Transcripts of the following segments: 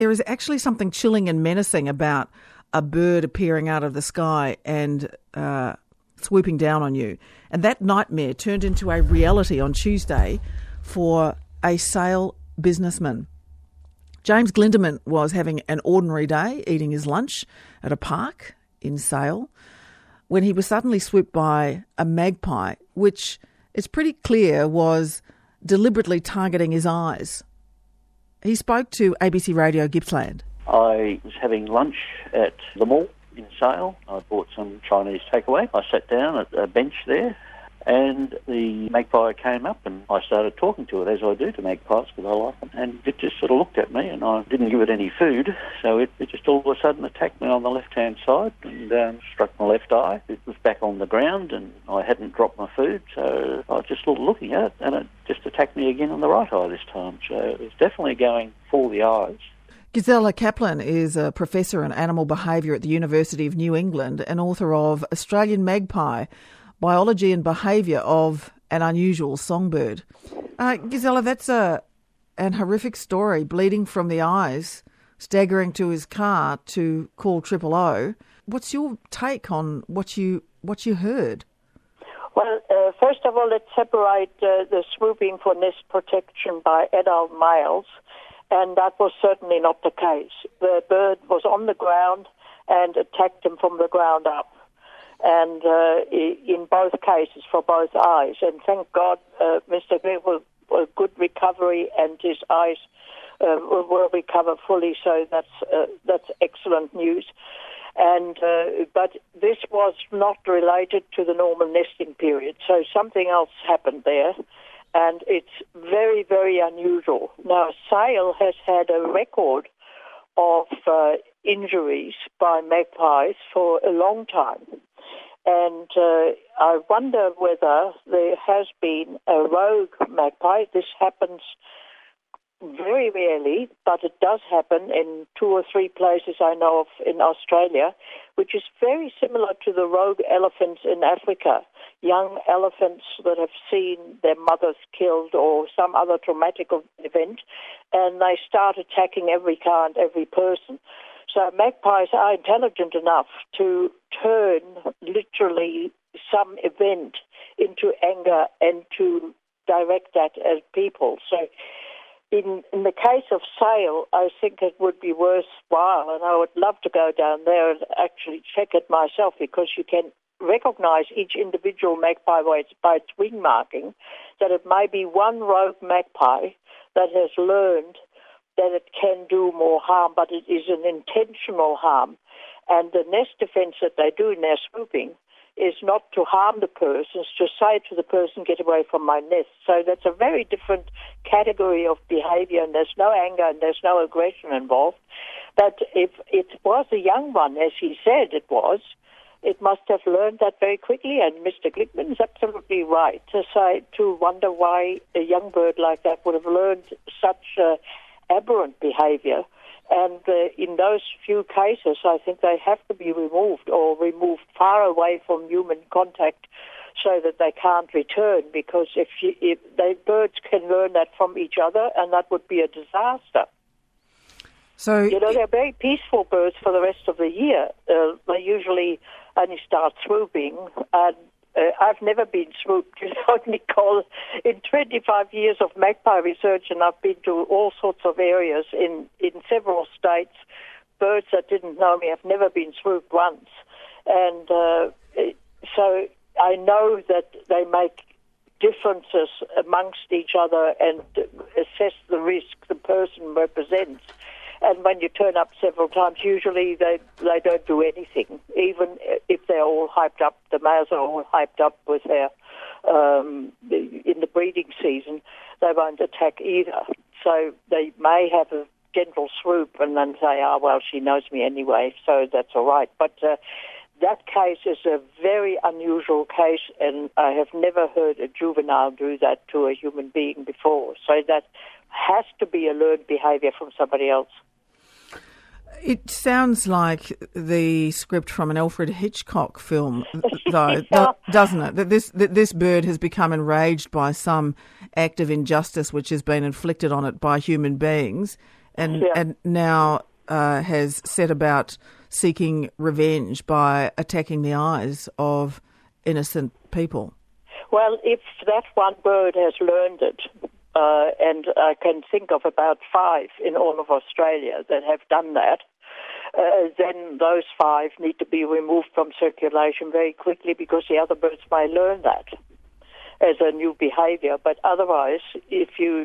There is actually something chilling and menacing about a bird appearing out of the sky and swooping down on you. And that nightmare turned into a reality on Tuesday for a Sale businessman. James Glinderman was having an ordinary day, eating his lunch at a park in Sale, when he was suddenly swooped by a magpie, which it's pretty clear was deliberately targeting his eyes. He spoke to ABC Radio Gippsland. I was having lunch at the mall in Sale. I bought some Chinese takeaway. I sat down at a bench there, and the magpie came up, and I started talking to it, as I do to magpies, because I like them. And it just sort of looked at me, and I didn't give it any food, so it just all of a sudden attacked me on the left-hand side and struck my left eye. It was back on the ground, and I hadn't dropped my food, so I was just looking at it, and it just attacked me again on the right eye this time. So it was definitely going for the eyes. Gisela Kaplan is a professor in animal behaviour at the University of New England and author of Australian Magpie, Biology and Behaviour of an Unusual Songbird. Gisela, that's an horrific story, bleeding from the eyes, staggering to his car to call 000. What's your take on what you heard? Well, first of all, let's separate the swooping for nest protection by adult males, and that was certainly not the case. The bird was on the ground and attacked him from the ground up. And in both cases, for both eyes. And thank God, Mr. Gregg was a good recovery, and his eyes will recover fully. So that's excellent news. And but this was not related to the normal nesting period. So something else happened there, and it's very, very unusual. Now, Sale has had a record of injuries by magpies for a long time. And I wonder whether there has been a rogue magpie. This happens very rarely, but it does happen in 2 or 3 places I know of in Australia, which is very similar to the rogue elephants in Africa. Young elephants that have seen their mothers killed or some other traumatic event, and they start attacking every car and every person. So magpies are intelligent enough to turn literally some event into anger and to direct that at people. So in the case of Sale, I think it would be worthwhile, and I would love to go down there and actually check it myself, because you can recognize each individual magpie by its wing marking, that it may be one rogue magpie that has learned that it can do more harm, but it is an intentional harm. And the nest defense that they do in their swooping is not to harm the person, it's to say to the person, get away from my nest. So that's a very different category of behavior, and there's no anger and there's no aggression involved. But if it was a young one, as he said it was, it must have learned that very quickly, and Mr. Glickman is absolutely right to wonder why a young bird like that would have learned such aberrant behavior. And in those few cases, I think they have to be removed, or removed far away from human contact, so that they can't return. Because if birds can learn that from each other, and that would be a disaster. So they're very peaceful birds for the rest of the year. They usually only start swooping, and I've never been swooped, Nicole. In 25 years of magpie research, and I've been to all sorts of areas in several states, birds that didn't know me have never been swooped once. And so I know that they make differences amongst each other and assess the risk the person represents. And when you turn up several times, usually they don't do anything. Even if they're all hyped up, the males are all hyped up with their in the breeding season, they won't attack either. So they may have a gentle swoop and then say, well, she knows me anyway, so that's all right. But that case is a very unusual case, and I have never heard a juvenile do that to a human being before. So that has to be a learned behavior from somebody else. It sounds like the script from an Alfred Hitchcock film, though, doesn't it? That this bird has become enraged by some act of injustice which has been inflicted on it by human beings, and now has set about seeking revenge by attacking the eyes of innocent people. Well, if that one bird has learned it, and I can think of about 5 in all of Australia that have done that, then those 5 need to be removed from circulation very quickly because the other birds may learn that as a new behavior. But otherwise, if you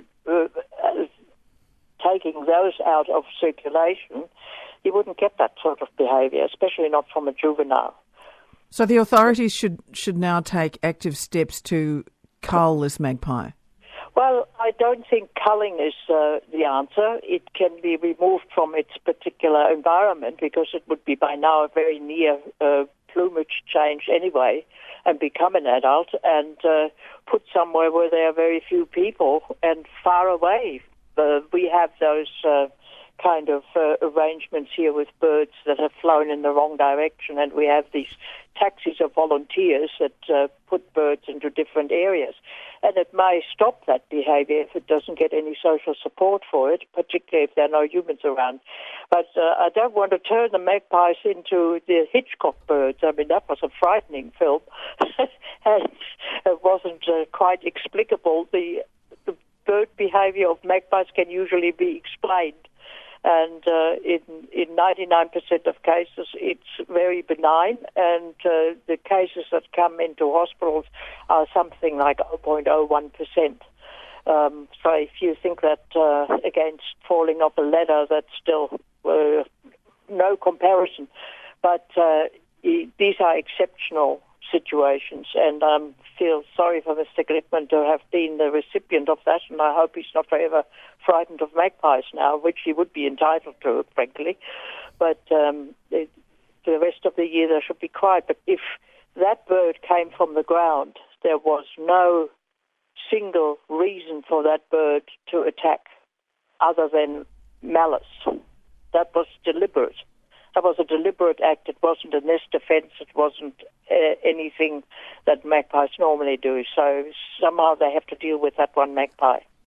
taking those out of circulation, you wouldn't get that sort of behavior, especially not from a juvenile. So the authorities should now take active steps to cull this magpie? Well, I don't think culling is the answer. It can be removed from its particular environment because it would be by now a very near plumage change anyway and become an adult and put somewhere where there are very few people and far away. We have those kind of arrangements here with birds that have flown in the wrong direction, and we have these taxis of volunteers that put birds into different areas. And it may stop that behavior if it doesn't get any social support for it, particularly if there are no humans around. But I don't want to turn the magpies into the Hitchcock birds. I mean, that was a frightening film, and it wasn't quite explicable. The bird behavior of magpies can usually be explained. And in 99% of cases, it's very benign, and the cases that come into hospitals are something like 0.01%. So if you think that against falling off a ladder, that's still no comparison. But these are exceptional situations, and I feel sorry for Mr. Glickman to have been the recipient of that, and I hope he's not forever frightened of magpies now, which he would be entitled to, frankly. But for the rest of the year, they should be quiet. But if that bird came from the ground, there was no single reason for that bird to attack other than malice. That was deliberate. That was a deliberate act. It wasn't a nest defense. It wasn't anything that magpies normally do. So somehow they have to deal with that one magpie.